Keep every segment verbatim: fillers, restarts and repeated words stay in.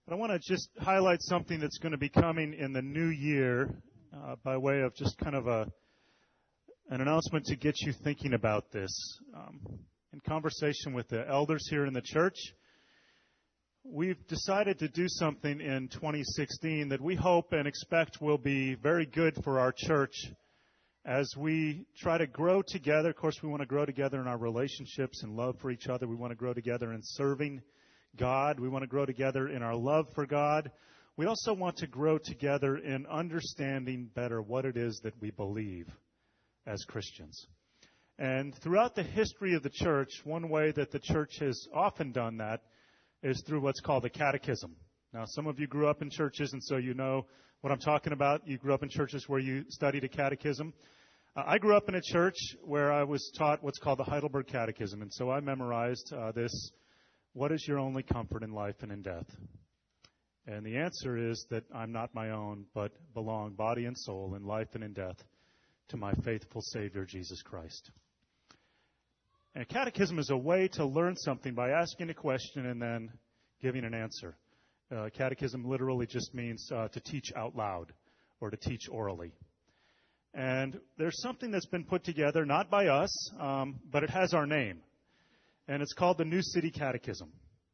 But I want to just highlight something that's going to be coming in the new year uh, by way of just kind of a an announcement to get you thinking about this. Um, in conversation with the elders here in the church, we've decided to do something in twenty sixteen that we hope and expect will be very good for our church as we try to grow together. Of course, we want to grow together in our relationships and love for each other. We want to grow together in serving God. We want to grow together in our love for God. We also want to grow together in understanding better what it is that we believe as Christians. And throughout the history of the church, one way that the church has often done that is through what's called the catechism. Now, some of you grew up in churches, and so you know what I'm talking about. You grew up in churches where you studied a catechism. Uh, I grew up in a church where I was taught what's called the Heidelberg Catechism, and so I memorized uh, this: what is your only comfort in life and in death? And the answer is that I'm not my own, but belong body and soul in life and in death to my faithful Savior, Jesus Christ. And a catechism is a way to learn something by asking a question and then giving an answer. Uh, catechism literally just means uh, to teach out loud or to teach orally. And there's something that's been put together, not by us, um, but it has our name. And it's called the New City Catechism.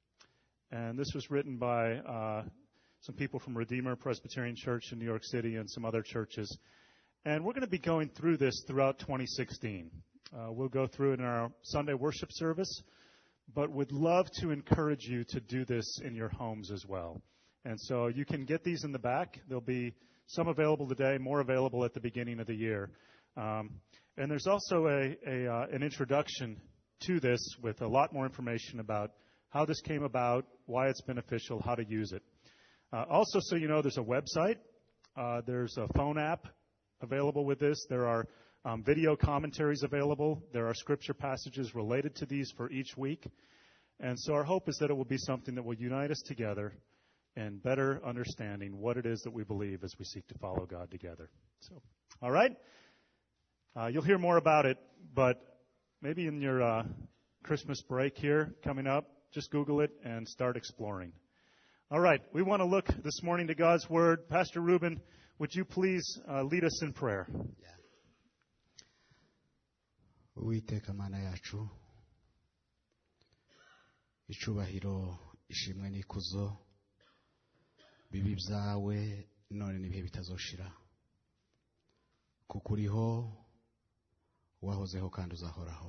And this was written by uh, some people from Redeemer Presbyterian Church in New York City and some other churches. And we're going to be going through this throughout twenty sixteen. Uh, we'll go through it in our Sunday worship service, but would love to encourage you to do this in your homes as well. And so you can get these in the back. There'll be some available today, more available at the beginning of the year. Um, and there's also a, a uh, an introduction to this with a lot more information about how this came about, why it's beneficial, how to use it. Uh, also, so you know, there's a website. Uh, there's a phone app available with this. There are um, video commentaries available. There are scripture passages related to these for each week. And so our hope is that it will be something that will unite us together in better understanding what it is that we believe as we seek to follow God together. So, all right? Uh, you'll hear more about it, but maybe in your uh, Christmas break here coming up, just Google it and start exploring. All right, we want to look this morning to God's Word. Pastor Ruben, would you please uh, lead us in prayer? Yeah. Uwiteka mana yacu, icubahiro, ishimwe n'ikuzo bibi byawe none n'ibihe bitazoshira, kuko uriho wahozeho kandi uzahoraho.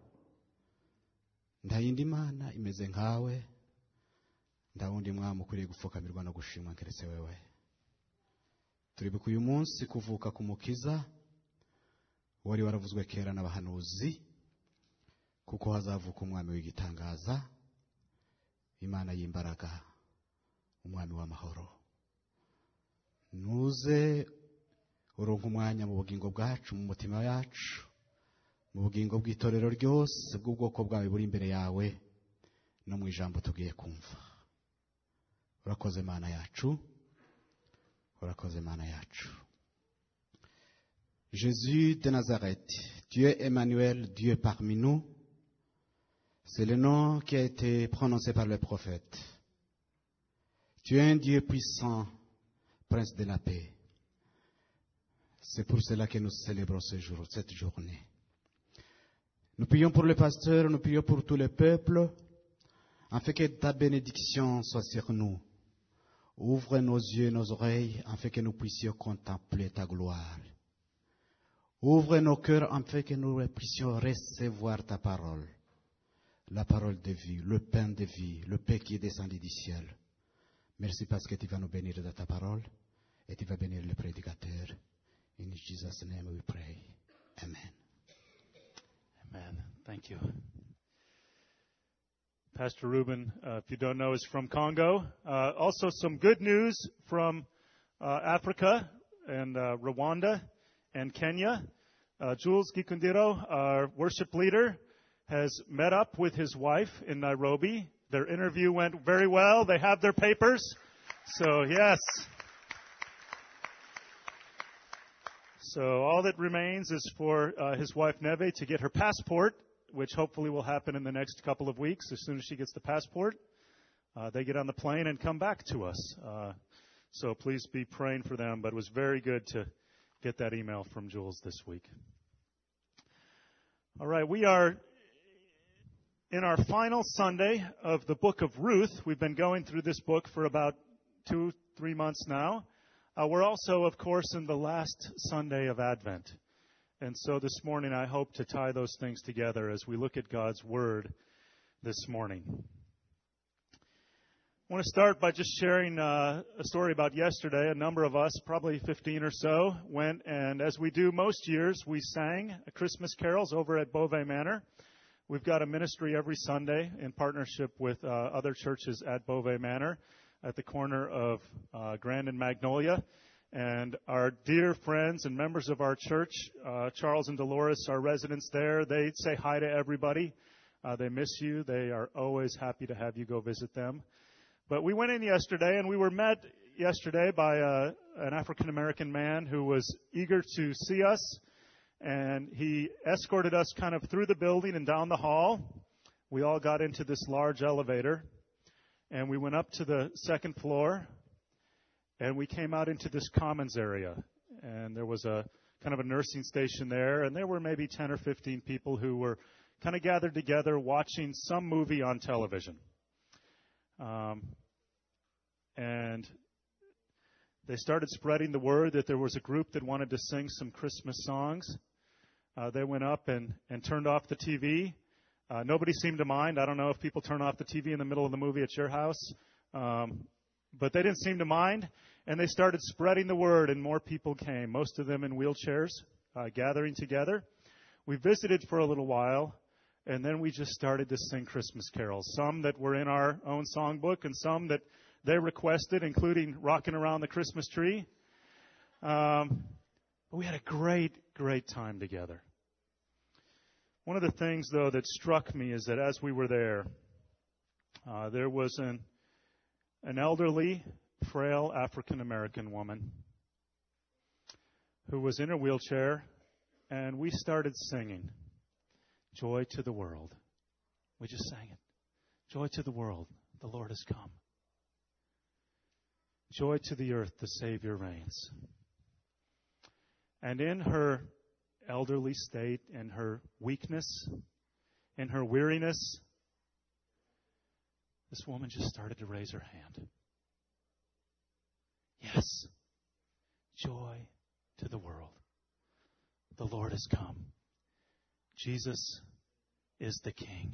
Nta yindi mana imeze nkawe, nta wundi mwami ukwiriye gupfukamirwa no gushimwa keretse wewe. Turibuka uyu munsi kuvuka ku Mukiza wari waravuzwe kera n'abahanuzi, kuko hazavuka umwami w'igitangaza, Imana y'imbaraga, umwami w'amahoro. Nuze uronka umwanya mu bugingo bwacu, mu mutima yacu, mu bugingo bw'itorero ryose bw'ubwoko bwawe buri imbere yawe no mu ijambo tugiye kumva. Urakoze Mana yacu, urakoze Mana yacu. Jésus de Nazareth, Dieu Emmanuel, Dieu parmi nous, c'est le nom qui a été prononcé par le prophète. Tu es un Dieu puissant, Prince de la paix. C'est pour cela que nous célébrons ce jour, cette journée. Nous prions pour le pasteur, nous prions pour tout le peuple, afin que ta bénédiction soit sur nous. Ouvre nos yeux et nos oreilles, afin que nous puissions contempler ta gloire. Ouvre nos cœurs, afin que nous puissions recevoir ta parole. La parole de vie, le pain de vie, le pain qui est descendu du ciel. Merci parce que tu vas nous bénir de ta parole, et tu vas bénir le prédicateur. In Jesus' name we pray. Amen. Amen. Thank you. Pastor Ruben, uh, if you don't know, is from Congo. Uh, also some good news from uh, Africa and uh, Rwanda and Kenya. Uh, Jules Gikundiro, our worship leader, has met up with his wife in Nairobi. Their interview went very well. They have their papers. So, yes. So all that remains is for uh, his wife, Neve, to get her passport, which hopefully will happen in the next couple of weeks as soon as she gets the passport. uh, they get on the plane and come back to us. Uh, so please be praying for them. But it was very good to get that email from Jules this week. All right, we are in our final Sunday of the book of Ruth. We've been going through this book for about two, three months now. Uh, we're also, of course, in the last Sunday of Advent. And so this morning I hope to tie those things together as we look at God's Word this morning. I want to start by just sharing uh, a story about yesterday. A number of us, probably fifteen or so, went and, as we do most years, we sang Christmas carols over at Beauvais Manor. We've got a ministry every Sunday in partnership with uh, other churches at Beauvais Manor at the corner of uh, Grand and Magnolia. And our dear friends and members of our church, uh, Charles and Dolores, our residents there, they say hi to everybody. Uh, they miss you. They are always happy to have you go visit them. But we went in yesterday, and we were met yesterday by a, an African-American man who was eager to see us. And he escorted us kind of through the building and down the hall. We all got into this large elevator. And we went up to the second floor, and we came out into this commons area. And there was a kind of a nursing station there, and there were maybe ten or fifteen people who were kind of gathered together watching some movie on television. Um, and they started spreading the word that there was a group that wanted to sing some Christmas songs. Uh, they went up and, and turned off the T V. Uh, nobody seemed to mind. I don't know if people turn off the T V in the middle of the movie at your house. Um, but they didn't seem to mind. And they started spreading the word, and more people came, most of them in wheelchairs, uh, gathering together. We visited for a little while, and then we just started to sing Christmas carols, some that were in our own songbook and some that they requested, including Rocking Around the Christmas Tree. Um, but we had a great, great time together. One of the things, though, that struck me is that as we were there, uh, there was an, an elderly, frail African-American woman who was in a wheelchair, and we started singing, "Joy to the World." We just sang it. Joy to the world, the Lord has come. Joy to the earth, the Savior reigns. And in her elderly state, in her weakness, in her weariness, this woman just started to raise her hand. Yes, joy to the world. The Lord has come. Jesus is the King.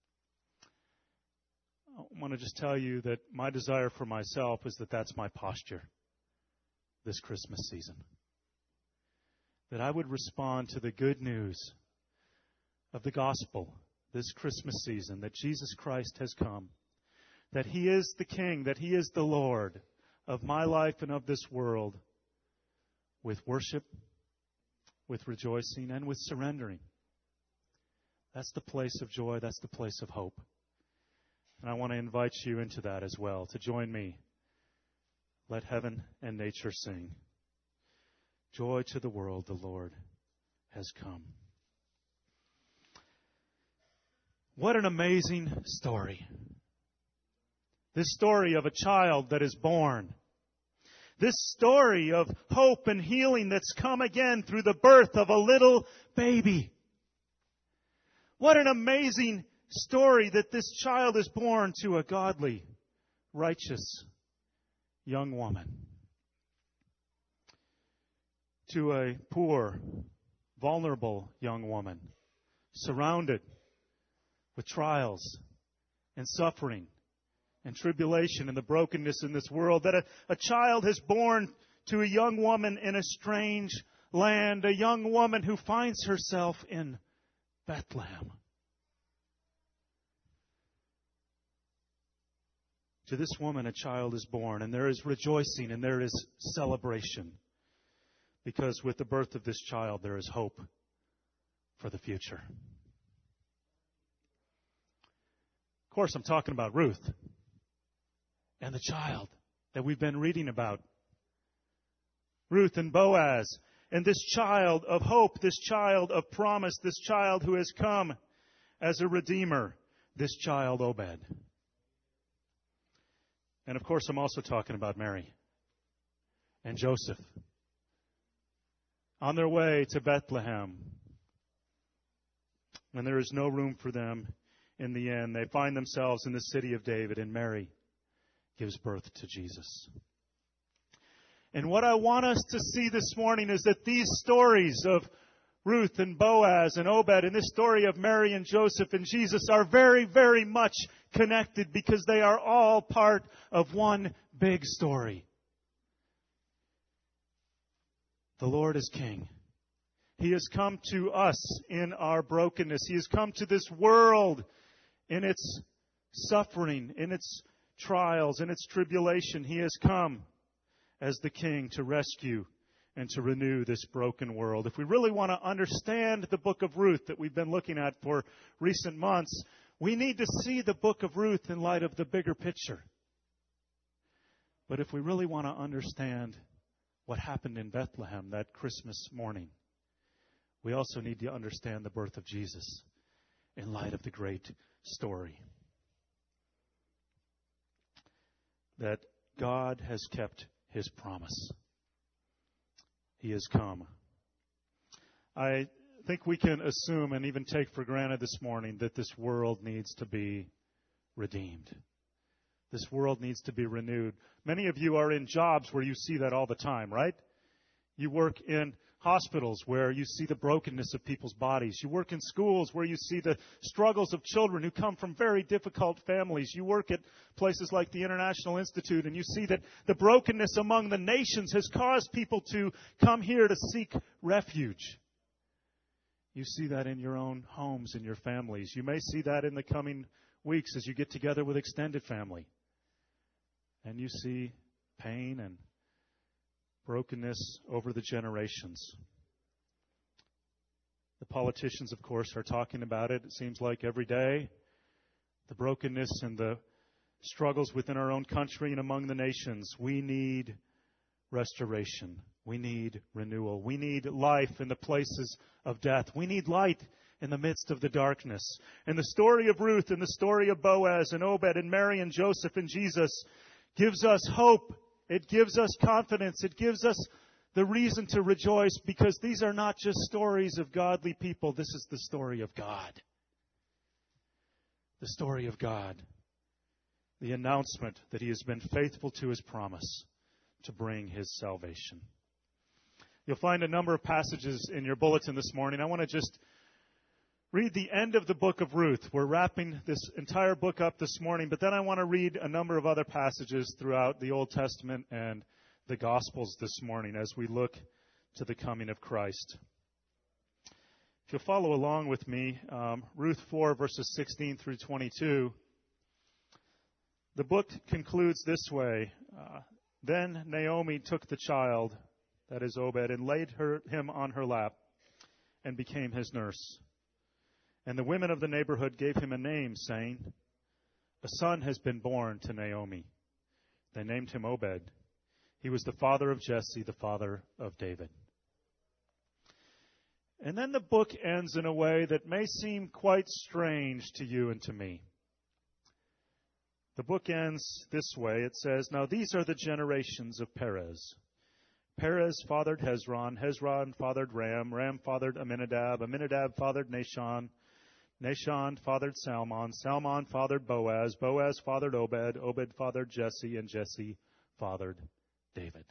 I want to just tell you that my desire for myself is that that's my posture this Christmas season. That I would respond to the good news of the gospel this Christmas season, that Jesus Christ has come, that He is the King, that He is the Lord of my life and of this world, with worship, with rejoicing, and with surrendering. That's the place of joy. That's the place of hope. And I want to invite you into that as well, to join me. Let heaven and nature sing. Joy to the world, the Lord has come. What an amazing story. This story of a child that is born. This story of hope and healing that's come again through the birth of a little baby. What an amazing story that this child is born to a godly, righteous young woman. To a poor, vulnerable young woman, surrounded with trials and suffering and tribulation and the brokenness in this world, that a, a child has born to a young woman in a strange land, a young woman who finds herself in Bethlehem. To this woman, a child is born, and there is rejoicing and there is celebration. Because with the birth of this child, there is hope for the future. Of course, I'm talking about Ruth and the child that we've been reading about. Ruth and Boaz, and this child of hope, this child of promise, this child who has come as a redeemer, this child Obed. And of course, I'm also talking about Mary and Joseph on their way to Bethlehem. And there is no room for them in the end. They find themselves in the city of David, and Mary gives birth to Jesus. And what I want us to see this morning is that these stories of Ruth and Boaz and Obed and this story of Mary and Joseph and Jesus are very, very much connected because they are all part of one big story. The Lord is King. He has come to us in our brokenness. He has come to this world in its suffering, in its trials, in its tribulation. He has come as the King to rescue and to renew this broken world. If we really want to understand the book of Ruth that we've been looking at for recent months, we need to see the book of Ruth in light of the bigger picture. But if we really want to understand what happened in Bethlehem that Christmas morning, we also need to understand the birth of Jesus in light of the great story. That God has kept His promise. He has come. I think we can assume and even take for granted this morning that this world needs to be redeemed. This world needs to be renewed. Many of you are in jobs where you see that all the time, right? You work in hospitals where you see the brokenness of people's bodies. You work in schools where you see the struggles of children who come from very difficult families. You work at places like the International Institute and you see that the brokenness among the nations has caused people to come here to seek refuge. You see that in your own homes and your families. You may see that in the coming weeks as you get together with extended family. And you see pain and brokenness over the generations. The politicians, of course, are talking about it, it seems like every day. The brokenness and the struggles within our own country and among the nations. We need restoration. We need renewal. We need life in the places of death. We need light in the midst of the darkness. And the story of Ruth and the story of Boaz and Obed and Mary and Joseph and Jesus gives us hope. It gives us confidence. It gives us the reason to rejoice because these are not just stories of godly people. This is the story of God. The story of God. The announcement that He has been faithful to His promise to bring His salvation. You'll find a number of passages in your bulletin this morning. I want to just read the end of the book of Ruth. We're wrapping this entire book up this morning, but then I want to read a number of other passages throughout the Old Testament and the Gospels this morning as we look to the coming of Christ. If you'll follow along with me, um, Ruth four, verses sixteen through twenty-two, the book concludes this way. Uh, Then Naomi took the child, that is Obed, and laid her, him on her lap and became his nurse. And the women of the neighborhood gave him a name, saying, "A son has been born to Naomi." They named him Obed. He was the father of Jesse, the father of David. And then the book ends in a way that may seem quite strange to you and to me. The book ends this way. It says, "Now these are the generations of Perez. Perez fathered Hezron. Hezron fathered Ram. Ram fathered Aminadab. Aminadab fathered Nahshon. Nahshon fathered Salmon. Salmon fathered Boaz. Boaz fathered Obed. Obed fathered Jesse. And Jesse fathered David."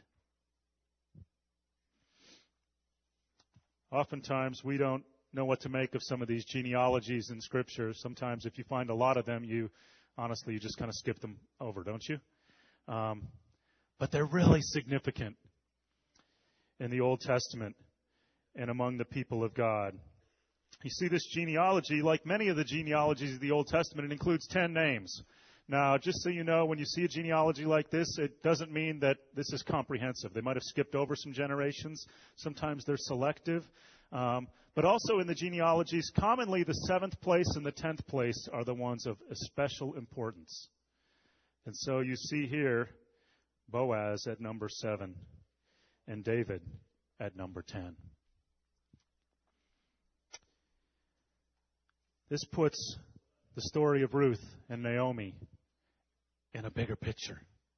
Oftentimes, we don't know what to make of some of these genealogies in Scripture. Sometimes, if you find a lot of them, you honestly, you just kind of skip them over, don't you? Um, but they're really significant in the Old Testament and among the people of God. You see, this genealogy, like many of the genealogies of the Old Testament, it includes ten names. Now, just so you know, when you see a genealogy like this, it doesn't mean that this is comprehensive. They might have skipped over some generations. Sometimes they're selective. Um, but also in the genealogies, commonly the seventh place and the tenth place are the ones of special importance. And so you see here Boaz at number seven and David at number ten. This puts the story of Ruth and Naomi in a bigger picture.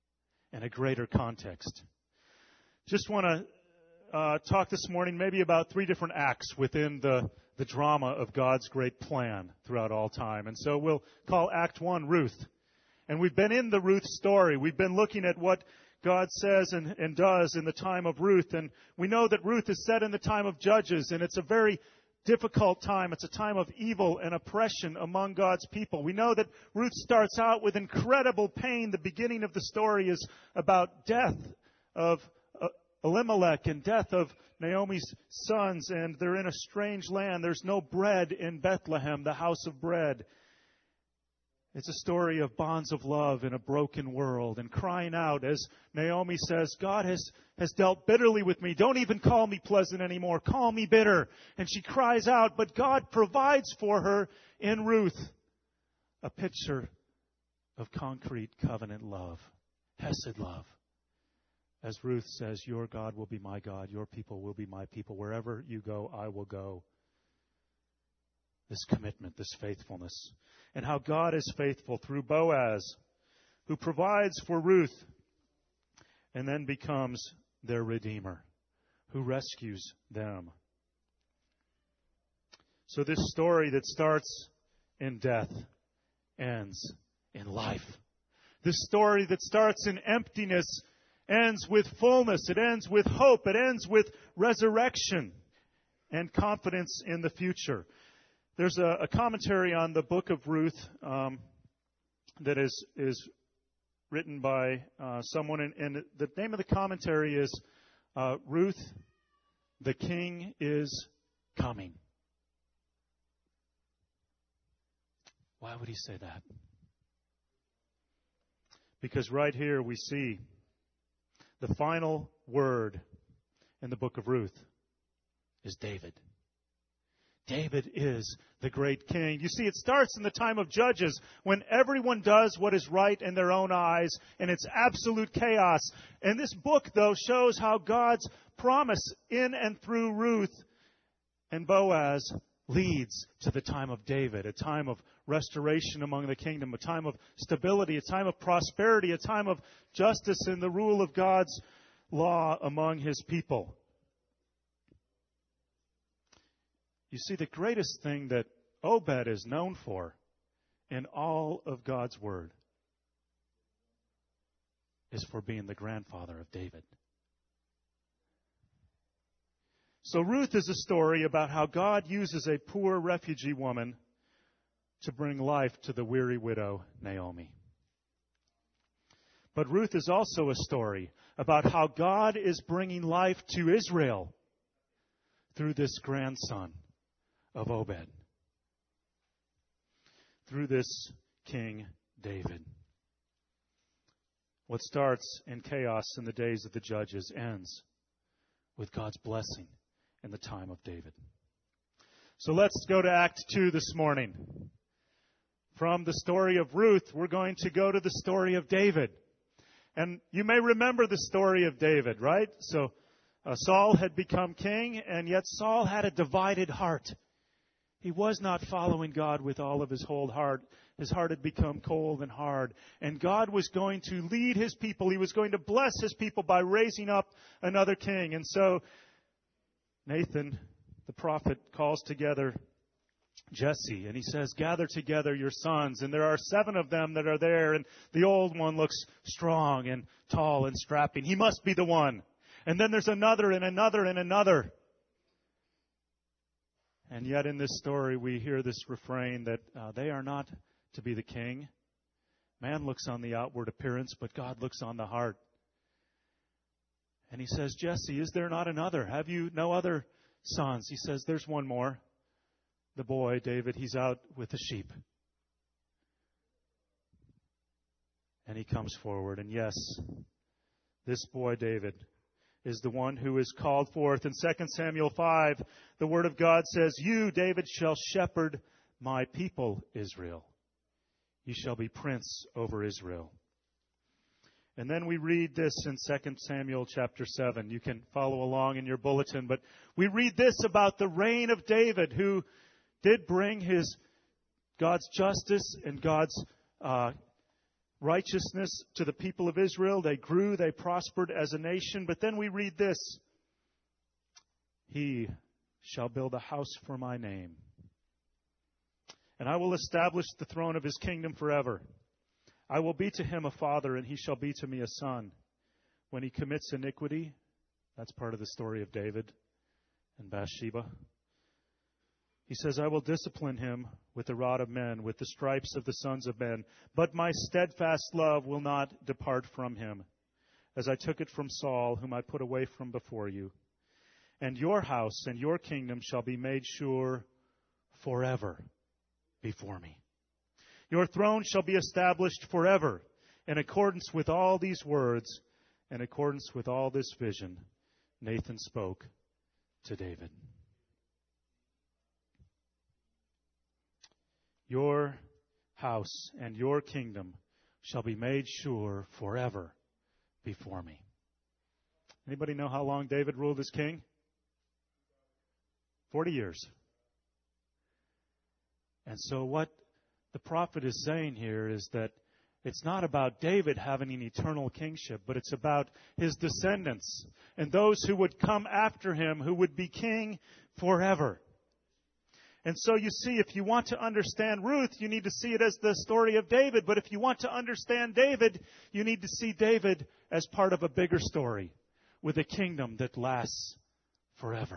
and a greater context. Just want to uh, talk this morning maybe about three different acts within the, the drama of God's great plan throughout all time. And so we'll call Act One Ruth. And we've been in the Ruth story. We've been looking at what God says and, and does in the time of Ruth. And we know that Ruth is set in the time of Judges, and it's a very difficult time. It's a time of evil and oppression among God's people. We know that Ruth starts out with incredible pain. The beginning of the story is about death of uh, Elimelech and death of Naomi's sons, and they're in a strange land. There's no bread in Bethlehem, the house of bread. It's a story of bonds of love in a broken world and crying out as Naomi says, God has, has dealt bitterly with me. Don't even call me pleasant anymore. Call me bitter. And she cries out, but God provides for her in Ruth a picture of concrete covenant love, Hesed love. As Ruth says, your God will be my God, your people will be my people. Wherever you go, I will go. This commitment, this faithfulness. And how God is faithful through Boaz, who provides for Ruth and then becomes their Redeemer, who rescues them. So this story that starts in death ends in life. This story that starts in emptiness ends with fullness. It ends with hope. It ends with resurrection and confidence in the future. There's a, a commentary on the book of Ruth um, that is is written by uh, someone, and, and the name of the commentary is uh, Ruth, the King is Coming. Why would he say that? Because right here we see the final word in the book of Ruth is David. David is the great king. You see, it starts in the time of Judges when everyone does what is right in their own eyes and it's absolute chaos. And this book, though, shows how God's promise in and through Ruth and Boaz leads to the time of David, a time of restoration among the kingdom, a time of stability, a time of prosperity, a time of justice and the rule of God's law among his people. You see, the greatest thing that Obed is known for in all of God's Word is for being the grandfather of David. So Ruth is a story about how God uses a poor refugee woman to bring life to the weary widow, Naomi. But Ruth is also a story about how God is bringing life to Israel through this grandson of Obed, through this King David. What starts in chaos in the days of the Judges ends with God's blessing in the time of David. So let's go to Act Two this morning. From the story of Ruth, we're going to go to the story of David. And you may remember the story of David, right? So uh, Saul had become king, and yet Saul had a divided heart. He was not following God with all of his whole heart. His heart had become cold and hard. And God was going to lead his people. He was going to bless his people by raising up another king. And so Nathan, the prophet, calls together Jesse, and he says, gather together your sons. And there are seven of them that are there, and the old one looks strong and tall and strapping. He must be the one. And then there's another and another and another. And yet in this story, we hear this refrain that uh, they are not to be the king. Man looks on the outward appearance, but God looks on the heart. And he says, Jesse, is there not another? Have you no other sons? He says, there's one more. The boy, David, he's out with the sheep. And he comes forward. And yes, this boy, David, is the one who is called forth. In Second Samuel five, the Word of God says, you, David, shall shepherd my people, Israel. You shall be prince over Israel. And then we read this in Second Samuel chapter seven. You can follow along in your bulletin. But we read this about the reign of David, who did bring his God's justice and God's uh, righteousness to the people of Israel. They grew, they prospered as a nation. But then we read this: He shall build a house for my name, and I will establish the throne of his kingdom forever. I will be to him a father, and he shall be to me a son. When he commits iniquity, that's part of the story of David and Bathsheba. He says, I will discipline him with the rod of men, with the stripes of the sons of men. But my steadfast love will not depart from him, as I took it from Saul, whom I put away from before you. And your house and your kingdom shall be made sure forever before me. Your throne shall be established forever, in accordance with all these words, in accordance with all this vision, Nathan spoke to David. Your house and your kingdom shall be made sure forever before me. Anybody know how long David ruled as king? Forty years. And so what the prophet is saying here is that it's not about David having an eternal kingship, but it's about his descendants and those who would come after him, who would be king forever. And so you see, if you want to understand Ruth, you need to see it as the story of David. But if you want to understand David, you need to see David as part of a bigger story with a kingdom that lasts forever.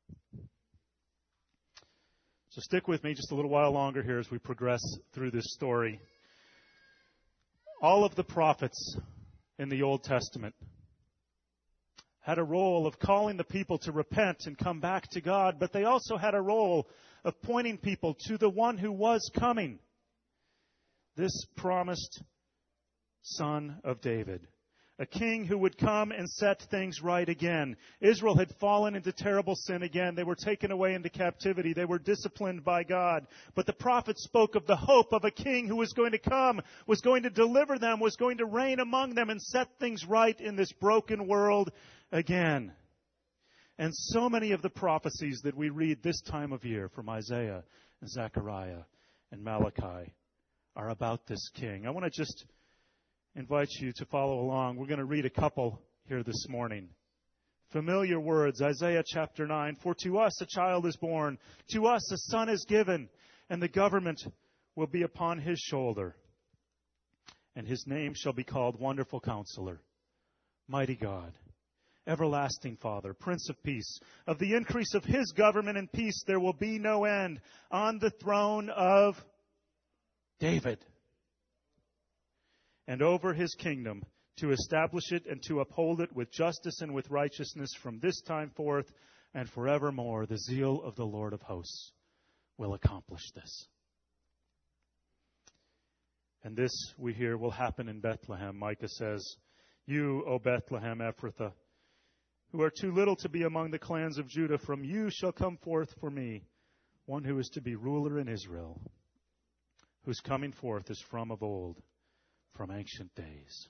So stick with me just a little while longer here as we progress through this story. All of the prophets in the Old Testament had a role of calling the people to repent and come back to God, but they also had a role of pointing people to the one who was coming, this promised son of David, a king who would come and set things right again. Israel had fallen into terrible sin again. They were taken away into captivity. They were disciplined by God. But the prophet spoke of the hope of a king who was going to come, was going to deliver them, was going to reign among them and set things right in this broken world again. And so many of the prophecies that we read this time of year from Isaiah and Zechariah and Malachi are about this king. I want to just invite you to follow along. We're going to read a couple here this morning. Familiar words, Isaiah chapter nine. For to us a child is born, to us a son is given, and the government will be upon his shoulder. And his name shall be called Wonderful Counselor, Mighty God, Everlasting Father, Prince of Peace. Of the increase of his government and peace there will be no end on the throne of David and over his kingdom, to establish it and to uphold it with justice and with righteousness from this time forth and forevermore. The zeal of the Lord of hosts will accomplish this. And this, we hear, will happen in Bethlehem. Micah says, You, O Bethlehem Ephrathah, who are too little to be among the clans of Judah, from you shall come forth for me one who is to be ruler in Israel, whose coming forth is from of old, from ancient days.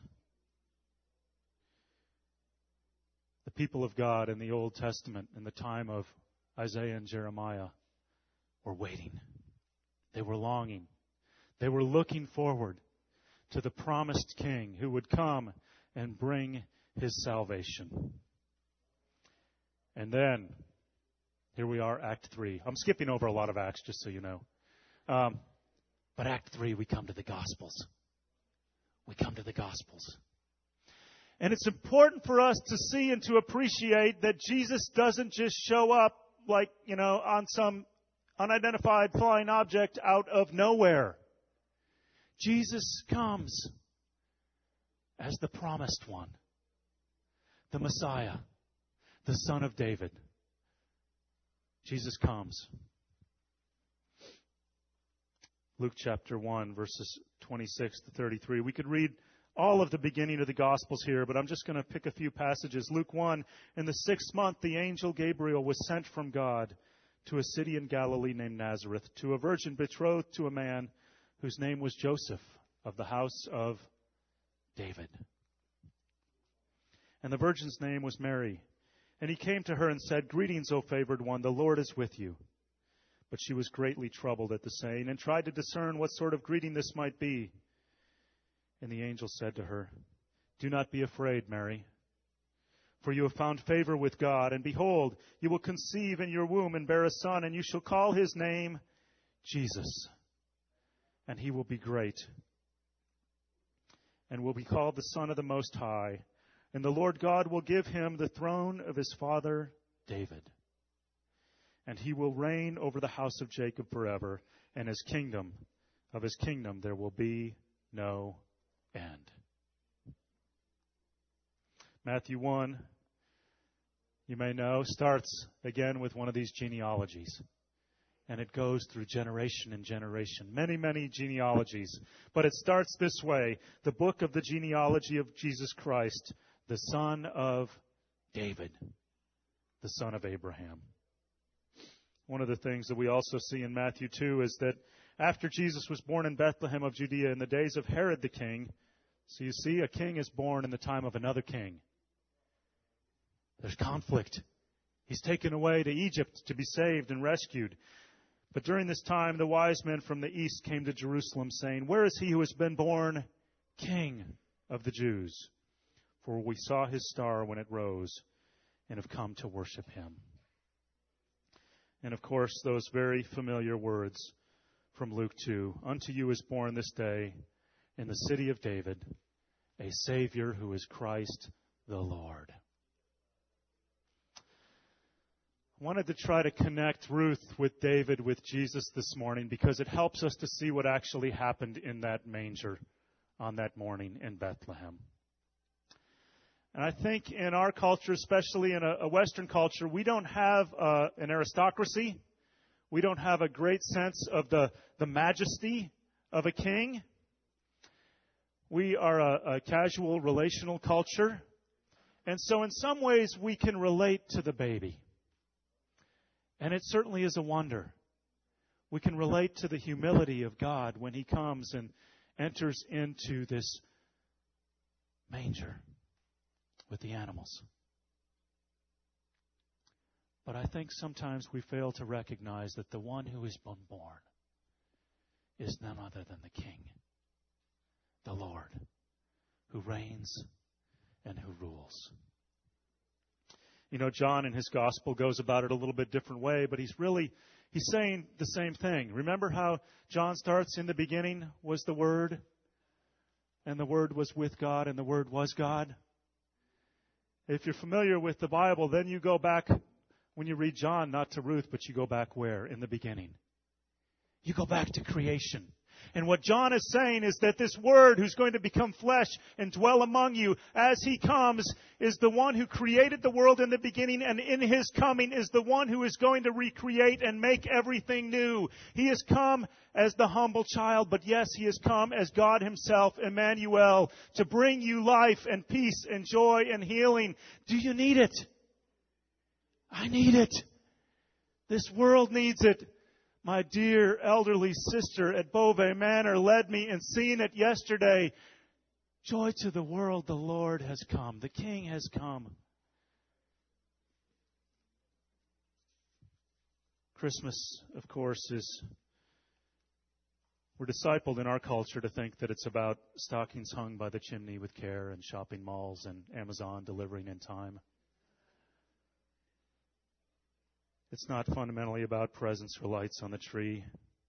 The people of God in the Old Testament, in the time of Isaiah and Jeremiah, were waiting. They were longing. They were looking forward to the promised king who would come and bring his salvation. And then, here we are, Act three. I'm skipping over a lot of Acts, just so you know. Um, but Act three, we come to the Gospels. We come to the Gospels. And it's important for us to see and to appreciate that Jesus doesn't just show up like, you know, on some unidentified flying object out of nowhere. Jesus comes as the promised one, the Messiah, the Son of David. Jesus comes. Luke chapter one, verses twenty-six to thirty-three. We could read all of the beginning of the Gospels here, but I'm just going to pick a few passages. Luke one, in the sixth month, the angel Gabriel was sent from God to a city in Galilee named Nazareth, to a virgin betrothed to a man whose name was Joseph, of the house of David. And the virgin's name was Mary. And he came to her and said, Greetings, O favored one, the Lord is with you. But she was greatly troubled at the saying, and tried to discern what sort of greeting this might be. And the angel said to her, "Do not be afraid, Mary, for you have found favor with God. And behold, you will conceive in your womb and bear a son, and you shall call his name Jesus. And he will be great, and will be called the Son of the Most High. And the Lord God will give him the throne of his father David. And he will reign over the house of Jacob forever, and his kingdom, of his kingdom there will be no end." Matthew one, you may know, starts again with one of these genealogies. And it goes through generation and generation. Many, many genealogies. But it starts this way. The book of the genealogy of Jesus Christ, the son of David, the son of Abraham. One of the things that we also see in Matthew two is that after Jesus was born in Bethlehem of Judea in the days of Herod the king, so you see, a king is born in the time of another king. There's conflict. He's taken away to Egypt to be saved and rescued. But during this time, the wise men from the east came to Jerusalem, saying, "Where is he who has been born King of the Jews? For we saw his star when it rose and have come to worship him." And of course, those very familiar words from Luke two. "Unto you is born this day in the city of David a Savior who is Christ the Lord." I wanted to try to connect Ruth with David with Jesus this morning because it helps us to see what actually happened in that manger on that morning in Bethlehem. And I think in our culture, especially in a, a Western culture, we don't have uh, an aristocracy. We don't have a great sense of the, the majesty of a king. We are a, a casual, relational culture. And so in some ways, we can relate to the baby. And it certainly is a wonder. We can relate to the humility of God when he comes and enters into this manger with the animals. But I think sometimes we fail to recognize that the one who has been born is none other than the King, the Lord, who reigns and who rules. You know, John in his gospel goes about it a little bit different way, but he's really, he's saying the same thing. Remember how John starts, "In the beginning was the Word, and the Word was with God, and the Word was God"? If you're familiar with the Bible, then you go back, when you read John, not to Ruth, but you go back where? In the beginning. You go back to creation. And what John is saying is that this Word who's going to become flesh and dwell among you as He comes is the one who created the world in the beginning, and in His coming is the one who is going to recreate and make everything new. He has come as the humble child, but yes, He has come as God Himself, Emmanuel, to bring you life and peace and joy and healing. Do you need it? I need it. This world needs it. My dear elderly sister at Beauvais Manor led me in seeing it yesterday. Joy to the world, the Lord has come. The King has come. Christmas, of course, is... We're discipled in our culture to think that it's about stockings hung by the chimney with care and shopping malls and Amazon delivering in time. It's not fundamentally about presents or lights on the tree.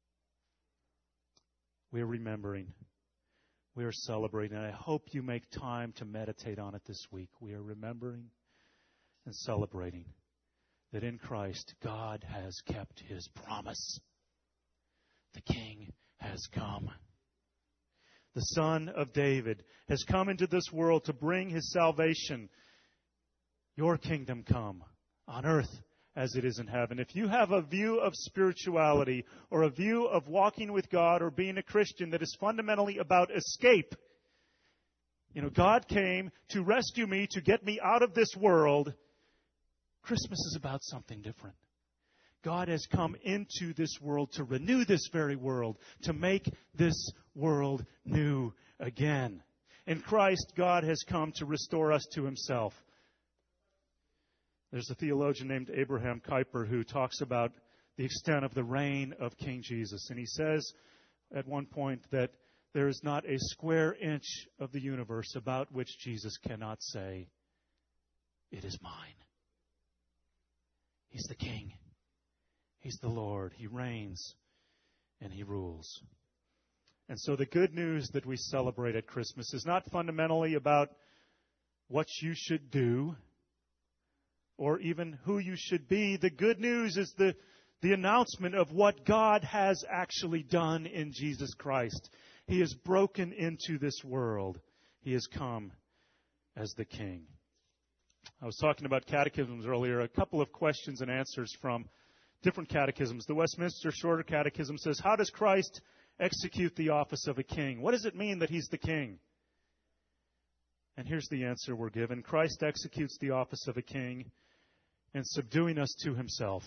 We're remembering. We are celebrating. And I hope you make time to meditate on it this week. We are remembering and celebrating that in Christ, God has kept His promise. The King has come. The Son of David has come into this world to bring His salvation. Your kingdom come on earth as it is in heaven. If you have a view of spirituality or a view of walking with God or being a Christian that is fundamentally about escape, you know, God came to rescue me, to get me out of this world. Christmas is about something different. God has come into this world to renew this very world, to make this world new again. In Christ, God has come to restore us to Himself. There's a theologian named Abraham Kuyper who talks about the extent of the reign of King Jesus. And he says at one point that there is not a square inch of the universe about which Jesus cannot say, "It is mine." He's the King. He's the Lord. He reigns and He rules. And so the good news that we celebrate at Christmas is not fundamentally about what you should do or even who you should be. The good news is the, the announcement of what God has actually done in Jesus Christ. He has broken into this world. He has come as the King. I was talking about catechisms earlier, a couple of questions and answers from different catechisms. The Westminster Shorter Catechism says, how does Christ execute the office of a king? What does it mean that He's the King? And here's the answer we're given. Christ executes the office of a king in subduing us to Himself,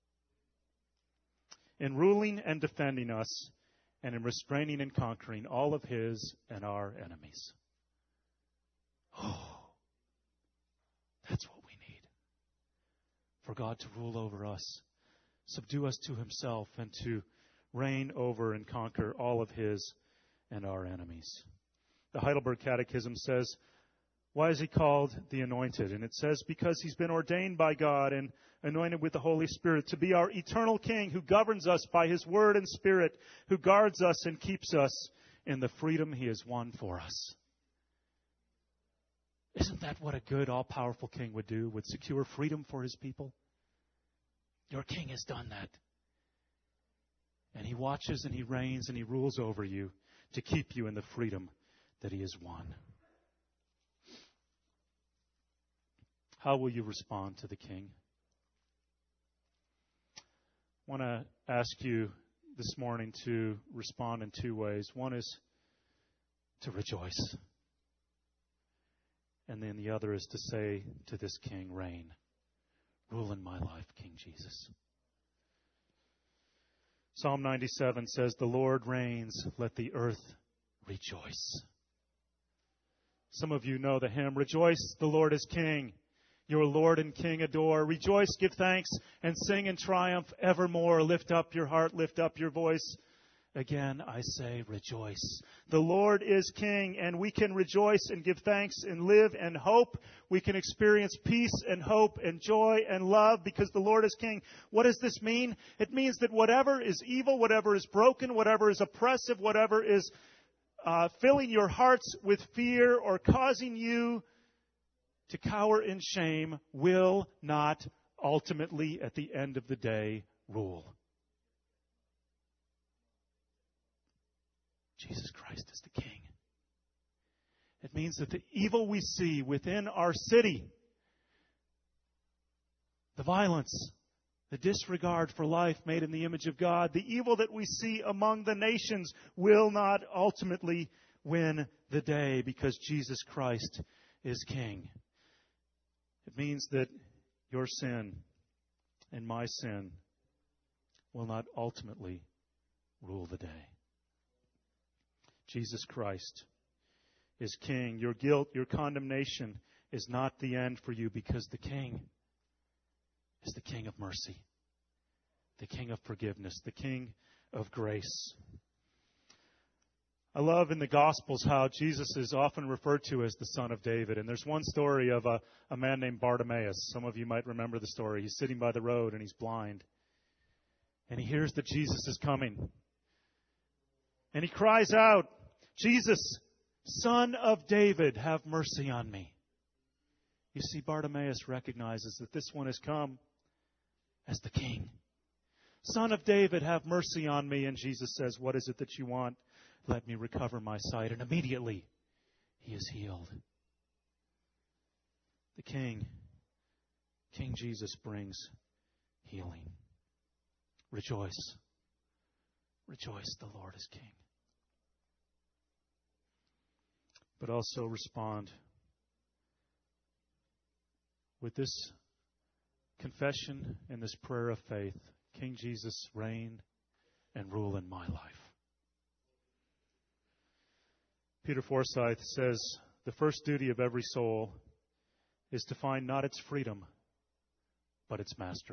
in ruling and defending us, and in restraining and conquering all of His and our enemies. Oh, that's what we need. For God to rule over us, subdue us to Himself, and to reign over and conquer all of His and our enemies. The Heidelberg Catechism says, why is He called the Anointed? And it says, because He's been ordained by God and anointed with the Holy Spirit to be our eternal King who governs us by His Word and Spirit, who guards us and keeps us in the freedom He has won for us. Isn't that what a good, all-powerful King would do? Would secure freedom for His people? Your King has done that. And He watches and He reigns and He rules over you to keep you in the freedom that He has won. How will you respond to the King? I want to ask you this morning to respond in two ways. One is to rejoice. And then the other is to say to this King, reign. Rule in my life, King Jesus. Psalm ninety-seven says, the Lord reigns, let the earth rejoice. Some of you know the hymn, rejoice, the Lord is King. Your Lord and King adore. Rejoice, give thanks, and sing in triumph evermore. Lift up your heart, lift up your voice. Again, I say, rejoice. The Lord is King, and we can rejoice and give thanks and live and hope. We can experience peace and hope and joy and love because the Lord is King. What does this mean? It means that whatever is evil, whatever is broken, whatever is oppressive, whatever is uh, filling your hearts with fear or causing you to cower in shame will not ultimately, at the end of the day, rule. Jesus Christ is the King. It means that the evil we see within our city, the violence, the disregard for life made in the image of God, the evil that we see among the nations will not ultimately win the day because Jesus Christ is King. It means that your sin and my sin will not ultimately rule the day. Jesus Christ is King. Your guilt, your condemnation is not the end for you because the King is the King of mercy, the King of forgiveness, the King of grace. I love in the Gospels how Jesus is often referred to as the Son of David. And there's one story of a, a man named Bartimaeus. Some of you might remember the story. He's sitting by the road and he's blind. And he hears that Jesus is coming. And he cries out, Jesus, Son of David, have mercy on me. You see, Bartimaeus recognizes that this one has come as the King. Son of David, have mercy on me. And Jesus says, what is it that you want? Let me recover my sight. And immediately he is healed. The King, King Jesus, brings healing. Rejoice. Rejoice, the Lord is King. But also respond with this confession and this prayer of faith. King Jesus, reign and rule in my life. Peter Forsyth says, the first duty of every soul is to find not its freedom, but its master.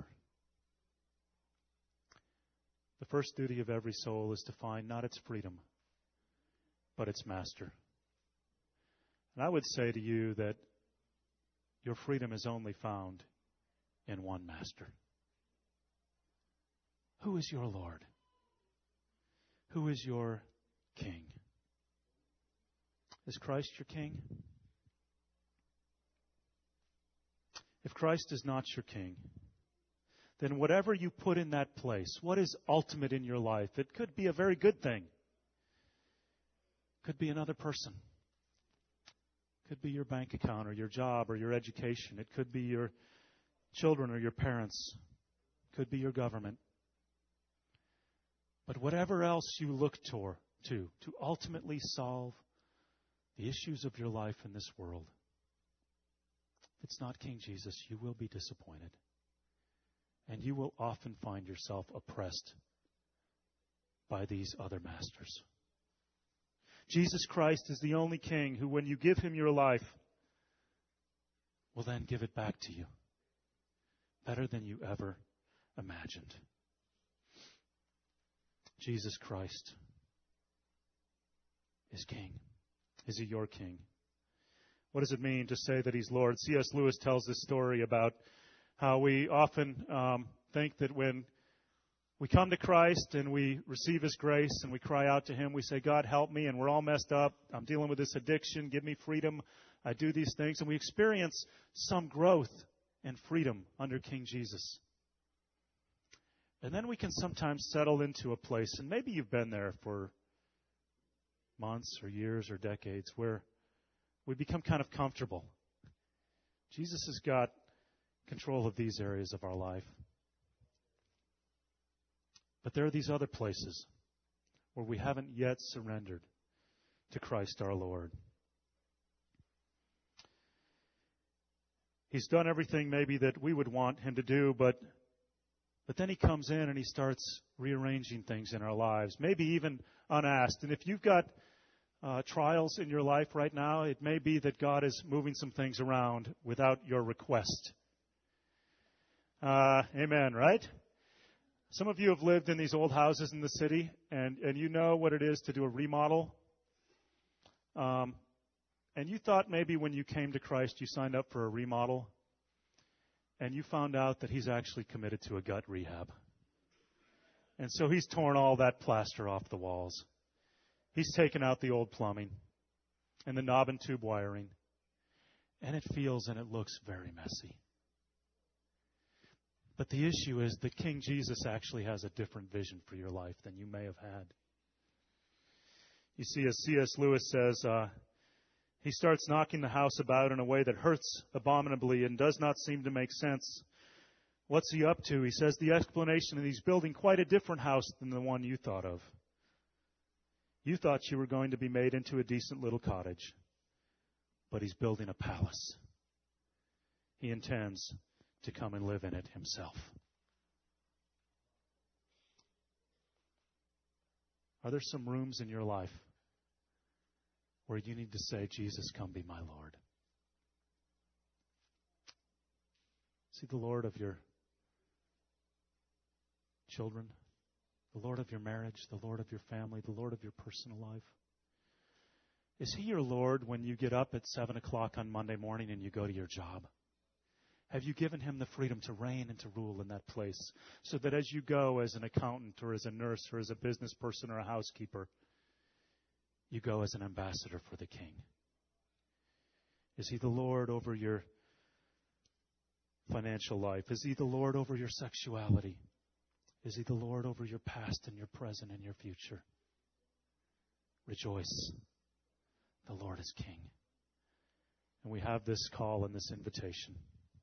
The first duty of every soul is to find not its freedom, but its master. And I would say to you that your freedom is only found in one master. Who is your Lord? Who is your King? Is Christ your King? If Christ is not your King, then whatever you put in that place, what is ultimate in your life? It could be a very good thing. Could be another person. Could be your bank account or your job or your education. It could be your children or your parents. Could be your government. But whatever else you look toward, to, to ultimately solve the issues of your life in this world, if it's not King Jesus, you will be disappointed. And you will often find yourself oppressed by these other masters. Jesus Christ is the only King who, when you give Him your life, will then give it back to you better than you ever imagined. Jesus Christ is King. Is He your King? What does it mean to say that He's Lord? C S Lewis tells this story about how we often um, think that when we come to Christ and we receive His grace and we cry out to Him, we say, God, help me, and we're all messed up. I'm dealing with this addiction. Give me freedom. I do these things. And we experience some growth and freedom under King Jesus. And then we can sometimes settle into a place, and maybe you've been there for months or years or decades, where we become kind of comfortable. Jesus has got control of these areas of our life. But there are these other places where we haven't yet surrendered to Christ our Lord. He's done everything maybe that we would want Him to do, but but then He comes in and He starts rearranging things in our lives, maybe even unasked. And if you've got uh, trials in your life right now, it may be that God is moving some things around without your request. Uh, amen, right? Some of you have lived in these old houses in the city, and, and you know what it is to do a remodel. Um, and you thought maybe when you came to Christ you signed up for a remodel, and you found out that He's actually committed to a gut rehab. And so He's torn all that plaster off the walls. He's taken out the old plumbing and the knob and tube wiring. And it feels and it looks very messy. But the issue is that King Jesus actually has a different vision for your life than you may have had. You see, as C S Lewis says, uh, he starts knocking the house about in a way that hurts abominably and does not seem to make sense. What's he up to? He says the explanation is he's building quite a different house than the one you thought of. You thought you were going to be made into a decent little cottage, but he's building a palace. He intends to come and live in it Himself. Are there some rooms in your life where you need to say, Jesus, come be my Lord? Is He the Lord of your children, the Lord of your marriage, the Lord of your family, the Lord of your personal life? Is He your Lord when you get up at seven o'clock on Monday morning and you go to your job? Have you given Him the freedom to reign and to rule in that place so that as you go as an accountant or as a nurse or as a business person or a housekeeper, you go as an ambassador for the King? Is He the Lord over your financial life? Is He the Lord over your sexuality? Is He the Lord over your past and your present and your future? Rejoice. The Lord is King. And we have this call and this invitation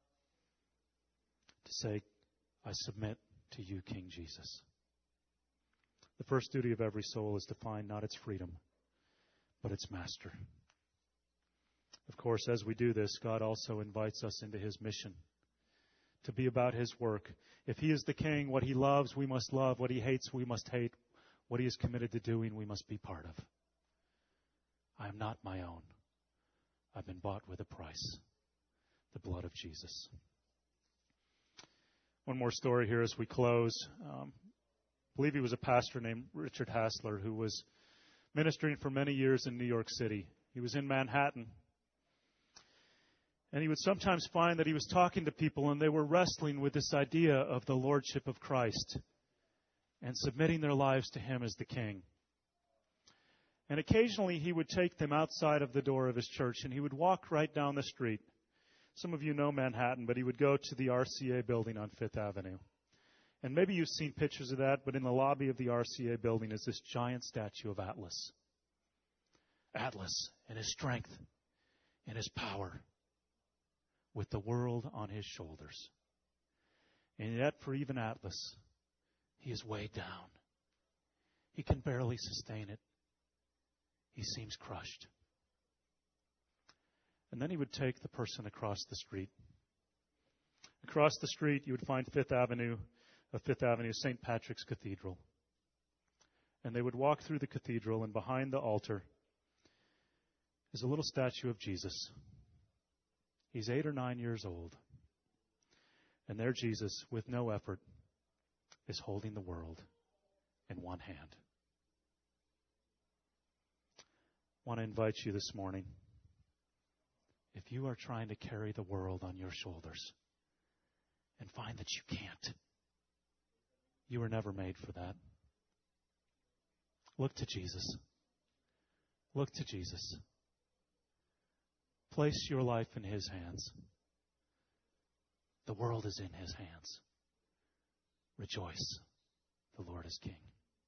to say, I submit to you, King Jesus. The first duty of every soul is to find not its freedom, but its master. Of course, as we do this, God also invites us into His mission, to be about His work. If He is the King, what He loves, we must love. What He hates, we must hate. What He is committed to doing, we must be part of. I am not my own. I've been bought with a price, the blood of Jesus. One more story here as we close. Um, I believe he was a pastor named Richard Hassler who was ministering for many years in New York City. He was in Manhattan. And he would sometimes find that he was talking to people and they were wrestling with this idea of the lordship of Christ and submitting their lives to him as the king. And occasionally he would take them outside of the door of his church and he would walk right down the street. Some of you know Manhattan, but he would go to the R C A building on Fifth Avenue. And maybe you've seen pictures of that, but in the lobby of the R C A building is this giant statue of Atlas. Atlas in his strength, in his power, with the world on his shoulders. And yet, for even Atlas, he is weighed down. He can barely sustain it. He seems crushed. And then he would take the person across the street. Across the street, you would find Fifth Avenue, of Fifth Avenue, Saint Patrick's Cathedral. And they would walk through the cathedral, and behind the altar is a little statue of Jesus. He's eight or nine years old. And there Jesus, with no effort, is holding the world in one hand. I want to invite you this morning, if you are trying to carry the world on your shoulders and find that you can't, you were never made for that. Look to Jesus. Look to Jesus. Place your life in his hands. The world is in his hands. Rejoice. The Lord is King.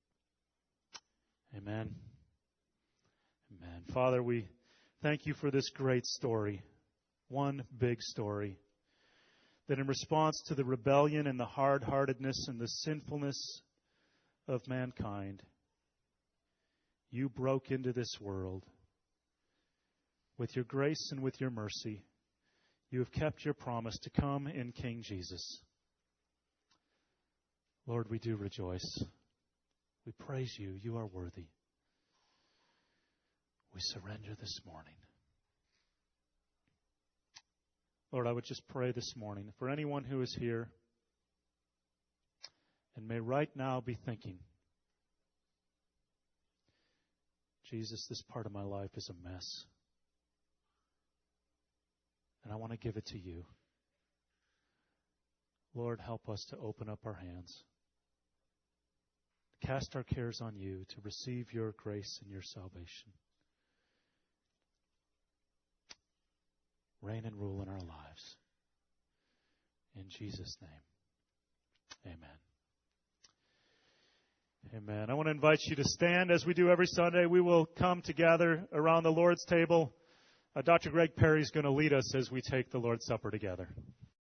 Amen. Amen. Father, we thank you for this great story. One big story. That in response to the rebellion and the hard-heartedness and the sinfulness of mankind, you broke into this world. With your grace and with your mercy, you have kept your promise to come in King Jesus. Lord, we do rejoice. We praise you. You are worthy. We surrender this morning. Lord, I would just pray this morning for anyone who is here and may right now be thinking, Jesus, this part of my life is a mess. And I want to give it to you. Lord, help us to open up our hands, to cast our cares on you, to receive your grace and your salvation. Reign and rule in our lives. In Jesus' name, amen. Amen. I want to invite you to stand as we do every Sunday. We will come together around the Lord's table. Uh, Doctor Greg Perry is going to lead us as we take the Lord's Supper together.